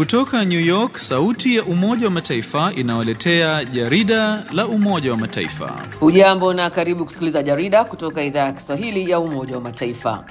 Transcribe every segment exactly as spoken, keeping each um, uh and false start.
Kutoka New York, sauti ya Umoja wa Mataifa inawaletea jarida la Umoja wa Mataifa. Ujambo na karibu kusikiliza jarida kutoka idhaa ya Kiswahili ya Umoja wa Mataifa.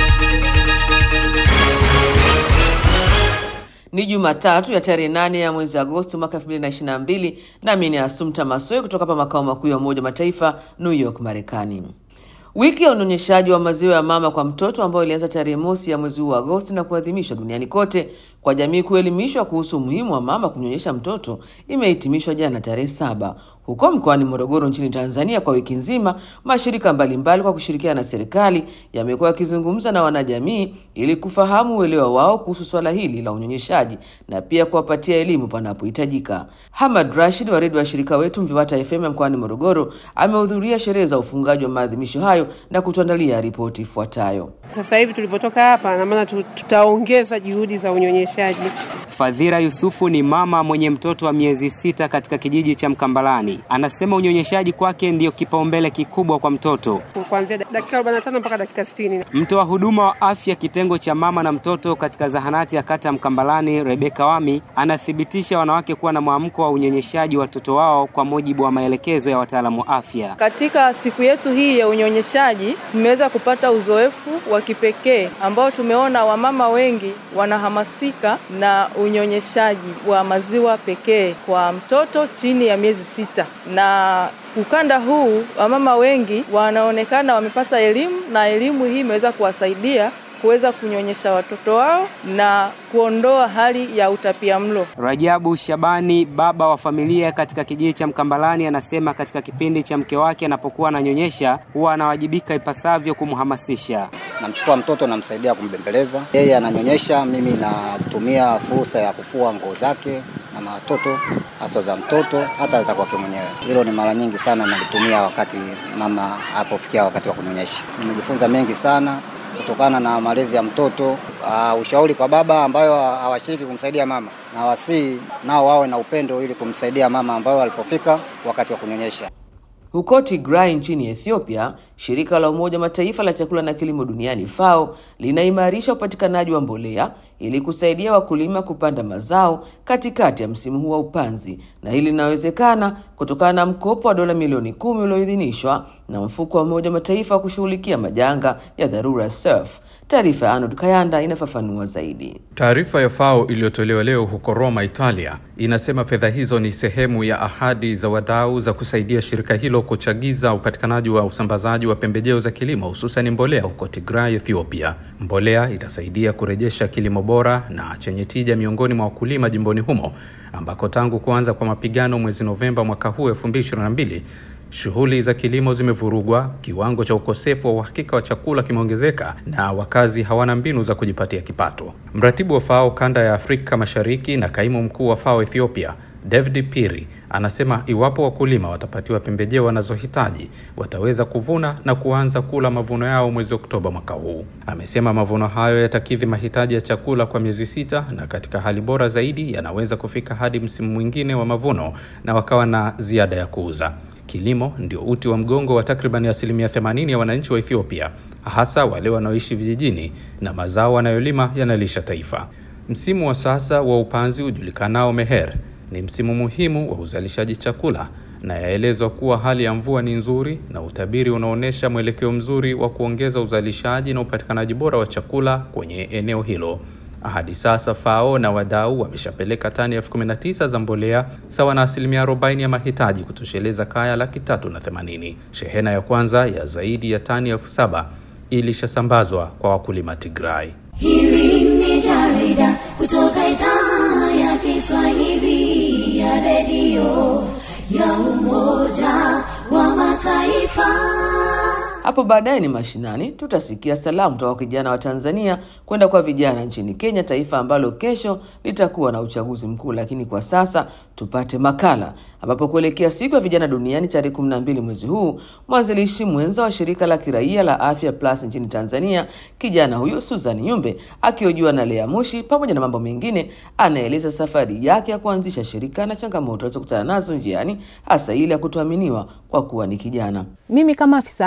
Ni Jumatatu ya tarehe nane ya mwezi Agosti mwaka elfu mbili na ishirini na mbili, na mimi ni Asumta Maswe kutoka hapa makao makuu ya Umoja wa Mataifa, New York, Marekani. Wiki ya unyonyeshaji wa maziwa ya mama kwa mtoto ambayo ilianza tarehe mosi ya mwezi huu wa Agosti na kuadhimishwa duniani kote kwa jamii kuelimishwa kuhusu umuhimu wa mama kunyonyesha mtoto imehitimishwa jana tarehe saba. Huko mkoani Morogoro nchini Tanzania, kwa wiki nzima mashirika mbalimbali kwa kushirikiana na serikali yamekuwa yakizungumza na wanajamii ili kufahamu uelewa wao kuhusu swala hili la unyonyeshaji na pia kuwapatia elimu panapohitajika. Hamad Rashid wa redio wa shirika wetu Mviwata F M mkoani Morogoro amehudhuria sherehe za ufungaji wa maadhimisho hayo na kutuandalia ripoti ifuatayo. Sasa hivi tulipotoka hapa na maana tutaongeza juhudi za unyonyeshaji. Fadhila Yusufu ni mama mwenye mtoto wa miezi sita katika kijiji cha Mkambalani. Anasema unyonyeshaji kwake ndio kipaumbele kikubwa kwa mtoto. Kuanzia dakika arobaini na tano mpaka dakika sitini. Mtoa huduma wa afya kitengo cha mama na mtoto katika zahanati ya kata Mkambalani, Rebeka Wami, anathibitisha wanawake kuwa na mwamko wa unyonyeshaji wa watoto wao kwa mujibu wa maelekezo ya wataalamu wa afya. Katika siku yetu hii ya unyonyeshaji tumeweza kupata uzoefu wa kipekee ambao tumeona wamama wengi wanahamasika na unyonyeshaji wa maziwa pekee kwa mtoto chini ya miezi sita. Na ukanda huu wamama wengi wanaonekana wamepata elimu, na elimu hii imeweza kuwasaidia kuweza kunyonyesha watoto wao na kuondoa hali ya utapiamlo. Rajabu Shabani, baba wa familia katika kijiji cha Mkambalani, anasema katika kipindi cha mke wake anapokuwa ananyonyesha huwa anawajibika ipasavyo kumhamasisha. Namchukua mtoto na msaidia kumbembeleza. Yeye ananyonyesha, mimi natumia fursa ya kufua nguo zake na watoto, hasa za mtoto hata za kwake mwenyewe. Hilo ni mara nyingi sana nalitumia wakati mama hapofikia wakati wa kunyonyesha. Nimejifunza mengi sana kutokana na malezi ya mtoto, uh, ushauri kwa baba ambayo hawashiriki kumsaidia mama, na wasi nao wawe na upendo ili kumsaidia mama ambayo alipofika wakati wa kunyonyesha. Huko Tigray nchini Ethiopia, shirika la Umoja Mataifa la chakula na kilimo duniani F A O linaimarisha upatikanaji wa mbolea ili kusaidia wakulima kupanda mazao katikati ya msimu huu wa upanzi, na hili linawezekana kutokana na mkopo wa dola milioni kumi ulioidhinishwa na mfuko wa Umoja Mataifa kushughulikia majanga ya dharura S E R F. Taarifa ya Arnold Kayanda inafafanua zaidi. Taarifa ya F A O iliyotolewa leo huko Roma, Italia, inasema fedha hizo ni sehemu ya ahadi za wadau za kusaidia shirika hilo kuchagiza upatikanaji wa usambazaji wa pembejeo za kilimo, hususan mbolea huko Tigray, Ethiopia. Mbolea itasaidia kurejesha kilimo bora na chenye tija miongoni mwa wakulima jimboni humo, ambako tangu kuanza kwa mapigano mwezi Novemba mwaka huu elfu mbili ishirini na mbili shughuli za kilimo zimevurugwa, kiwango cha ukosefu wa uhakika wa chakula kimeongezeka na wakazi hawana mbinu za kujipatia kipato. Mratibu wa F A O kanda ya Afrika Mashariki na kaimu mkuu wa F A O Ethiopia, David Piri, anasema iwapo wakulima watapatiwa pembejeo wanazohitaji, wataweza kuvuna na kuanza kula mavuno yao mwezi Oktoba mwaka huu. Amesema mavuno hayo yatakidhi mahitaji ya chakula kwa miezi sita, na katika hali bora zaidi yanaweza kufika hadi msimu mwingine wa mavuno na wakawa na ziada ya kuuza. Kilimo ndio uti wa mgongo wa takriban asilimia themanini ya wananchi wa Ethiopia, hasa wale wanaoishi vijijini, na mazao wanayolima yanalisha taifa. Msimu wa sasa wa upanzi ujulikanao Meher ni msimu muhimu wa uzalishaji chakula, na yaelezwa kuwa hali ya mvua ni nzuri na utabiri unaonesha mwelekeo mzuri wa kuongeza uzalishaji na upatikanaji bora wa chakula kwenye eneo hilo. Hadi sasa F A O na wadau wameshapeleka tani elfu kumi na tisa za mbolea sawa na asilimia arobaini ya mahitaji kutosheleza kaya laki tatu na themanini. Shehena ya kwanza ya zaidi ya tani elfu saba ilishasambazwa kwa wakulima Tigray. Hili ni jarida kutoka idhaa ya Kiswahili ya redio ya Umoja wa Mataifa. Hapo baadaye ni mashinani, tutasikia salamu kutoka kwa kijana wa Tanzania kwenda kwa vijana nchini Kenya, taifa ambalo kesho litakuwa na uchaguzi mkuu. Lakini kwa sasa tupate makala, ambapo kuelekea siku ya vijana duniani tarehe kumi na mbili mwezi huu, mwanzilishi mwenza wa shirika la kiraia la Afya Plus nchini Tanzania, kijana huyu Susan Nyumbe, akiojua na Lea Mushi pamoja na mambo mengine, anaeleza safari yake ya kuanzisha shirika na changamoto alizokutana nazo njiani, hasa ile ya kutoaminiwa kwa kuwa ni kijana. Mimi kama afisa afya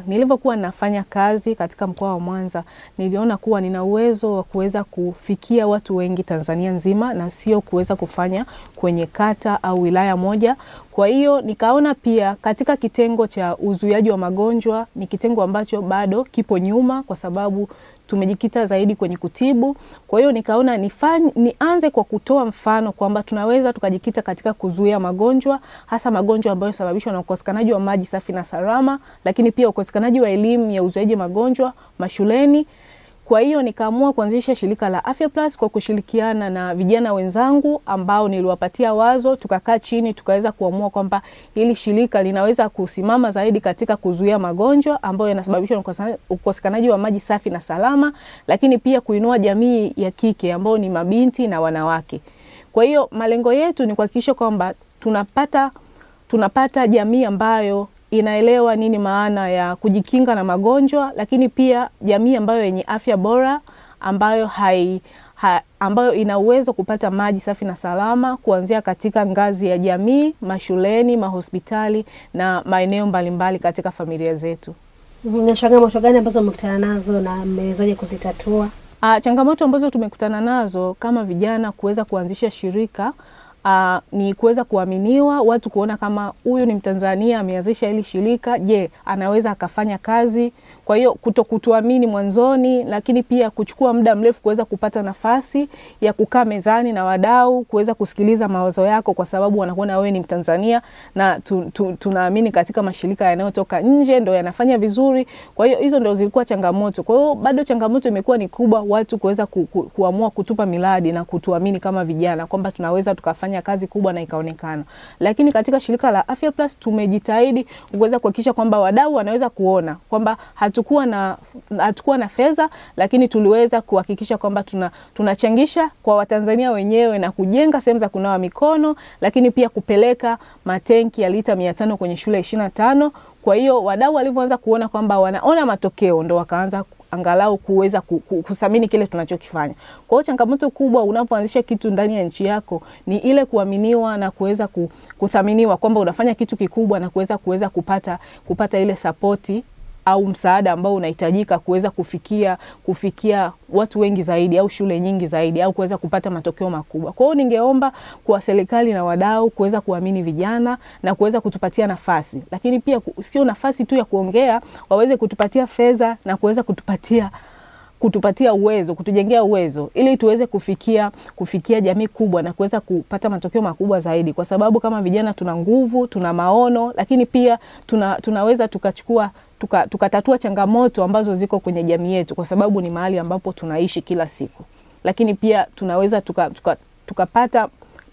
nilivyokuwa nafanya kazi katika mkoa wa Mwanza, niliona kuwa nina uwezo wa kuweza kufikia watu wengi Tanzania nzima na sio kuweza kufanya kwenye kata au wilaya moja. Kwa hiyo nikaona pia katika kitengo cha uzuiaji wa magonjwa ni kitengo ambacho bado kipo nyuma kwa sababu tumejikita zaidi kwenye kutibu. Kwa hiyo nikaona nifanye nianze kwa kutoa mfano kwamba tunaweza tukajikita katika kuzuia magonjwa, hasa magonjwa ambayo yanasababishwa na ukosekanaji wa maji safi na salama, lakini pia ukosekanaji wa elimu ya uzuiaji magonjwa mashuleni. Kwa hiyo nikaamua kuanzisha shirika la Afya Plus kwa kushirikiana na vijana wenzangu ambao niliwapatia wazo, tukakaa chini tukaweza kuamua kwamba hili shirika linaweza kusimama zaidi katika kuzuia magonjwa ambayo yanasababishwa na ukosekanaji wa maji safi na salama, lakini pia kuinua jamii ya kike ambao ni mabinti na wanawake. Kwa hiyo malengo yetu ni kuhakikisha kwamba tunapata tunapata jamii ambayo inaelewa nini maana ya kujikinga na magonjwa, lakini pia jamii ambayo yenye afya bora, ambayo hai ha, ambayo ina uwezo kupata maji safi na salama kuanzia katika ngazi ya jamii, mashuleni, mahospitali na maeneo mbalimbali katika familia zetu. Ni changamoto gani ambazo mmekutana nazo na mmewezaje kuzitatua? Ah, changamoto ambazo tumekutana nazo kama vijana kuweza kuanzisha shirika Uh, ni kuweza kuaminiwa, watu kuona kama huyu ni Mtanzania ameanzisha hili shirika, je, anaweza akafanya kazi. Kwa hiyo kutokutuamini mwanzoni, lakini pia kuchukua muda mrefu kuweza kupata nafasi ya kukaa mezani na wadau, kuweza kusikiliza mawazo yako kwa sababu wanakuona wewe ni Mtanzania na tu, tu, tunaamini katika mashirika yanayotoka nje ndio yanafanya vizuri. Kwa hiyo hizo ndio zilikuwa changamoto. Kwa hiyo bado changamoto imekuwa ni kubwa, watu kuweza ku, ku, kuamua kutupa miradi na kutuamini kama vijana kwamba tunaweza tukafanya kazi kubwa na ikaonekana. Lakini katika shirika la Afya Plus tumejitahidi kuweza kuhakikisha kwamba wadau wanaweza kuona kwamba hatukuwa na hatukuwa na fedha, lakini tuliweza kuhakikisha kwamba tuna tunachangisha kwa Watanzania wenyewe na kujenga sehemu za kunawa mikono, lakini pia kupeleka matenki ya lita mia tano kwenye shule ishirini na tano. Kwa hiyo wadau walivyoanza kuona kwamba wanaona matokeo ndo wakaanza angalau kuweza kusamini kile tunachokifanya. Kwa hiyo changamoto kubwa unapoanzisha kitu ndani ya nchi yako ni ile kuaminiwa na kuweza kuthaminiwa kwamba unafanya kitu kikubwa na kuweza kuweza kupata kupata ile supporti au msaada ambao unahitajika kuweza kufikia kufikia watu wengi zaidi au shule nyingi zaidi au kuweza kupata matokeo makubwa. Kwa hiyo ningeomba kwa serikali na wadau kuweza kuamini vijana na kuweza kutupatia nafasi. Lakini pia sio nafasi tu ya kuongea, waweze kutupatia fedha na kuweza kutupatia kutupatia uwezo, kutujengea uwezo ili tuweze kufikia kufikia jamii kubwa na kuweza kupata matokeo makubwa zaidi, kwa sababu kama vijana tuna nguvu, tuna maono, lakini pia tuna tunaweza tukachukua tuka, tukatatua changamoto ambazo ziko kwenye jamii yetu kwa sababu ni mahali ambapo tunaishi kila siku. Lakini pia tunaweza tuka, tuka, tukapata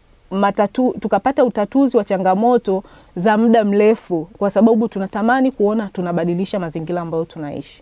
matatu tukapata utatuzi wa changamoto za muda mrefu kwa sababu tunatamani kuona tunabadilisha mazingira ambayo tunaishi.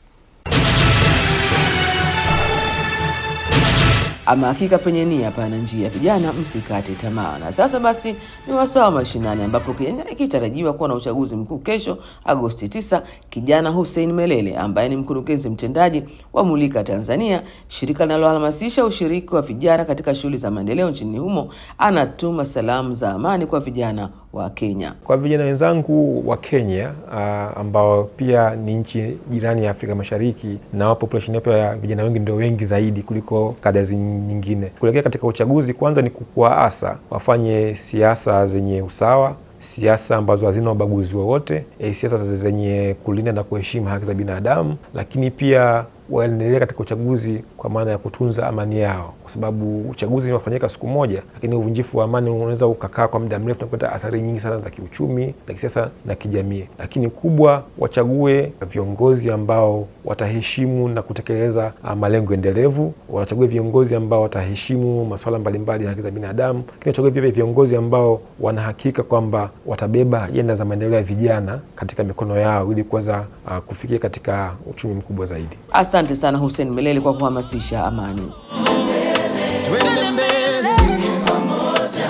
Ama hakika penye nia pana njia, vijana msikate tamaa. Na sasa basi ni wasaa mashinani ambapo Kenya ikitarajiwa kuwa na uchaguzi mkuu kesho Agosti tisa. Kijana Hussein Melele ambaye ni mkurugenzi mtendaji wa Mulika Tanzania, shirika linalohamasisha ushiriki wa vijana katika shughuli za maendeleo nchini humo, anatuma salamu za amani kwa vijana wa Kenya. Kwa vijana wenzangu wa Kenya uh, ambao pia ni nchi jirani ya Afrika Mashariki na population yapo ya vijana wengi ndio wengi zaidi kuliko kada nyingine. Kuelekea katika uchaguzi, kwanza ni kuwaasa wafanye siasa zenye usawa, siasa ambazo hazina ubaguzi wowote, e, siasa zenye kulinda na kuheshimu haki za binadamu, lakini pia waendelee katika uchaguzi kwa maana ya kutunza amani yao, kwa sababu uchaguzi unafanyika siku moja, lakini uvunjifu wa amani unaweza ukakaa kwa muda mrefu na kuleta athari nyingi sana za kiuchumi, na kisiasa na kijamii. Lakini kubwa, wachague viongozi ambao wataheshimu na kutekeleza malengo endelevu, wachague viongozi ambao wataheshimu masuala mbalimbali ya haki za binadamu, lakini wachague pia viongozi ambao wanahakika kwamba watabeba ajenda za maendeleo ya vijana katika mikono yao ili kuweza uh, kufikia katika uchumi mkubwa zaidi. Asante sana Hussein Melele kwa kuhamasisha amani. Tuende mbele pamoja,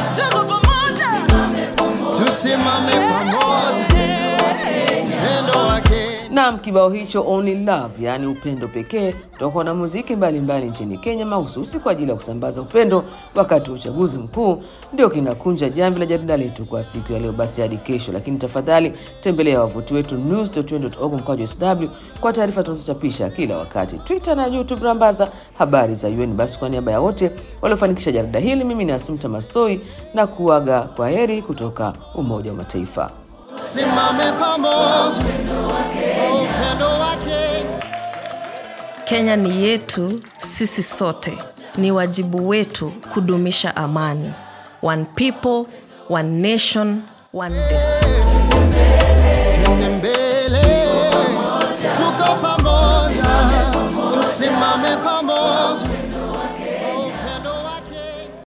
tusimame pamoja, upendo wake. Na kibao hicho Only Love, yani upendo pekee, kutoka na muziki mbalimbali nchini Kenya mahususi kwa ajili ya kusambaza upendo wakati wa uchaguzi mkuu, ndio kinakunja jamvi la jarida letu kwa siku ya leo. Basi hadi kesho, lakini tafadhali tembelea wavuti wetu news dot un dot org mkwaju S W kwa taarifa tunazochapisha kila wakati. Twitter na YouTube rambaza habari za U N. Basi kwa niaba ya wote waliofanikisha jarida hili, mimi ni Assumpta Massoi na kuaga kwa heri kutoka Umoja wa Mataifa. Simame pamoja, upendo wake. Kenya ni yetu sisi sote. Ni wajibu wetu kudumisha amani. One people, one nation, one destiny.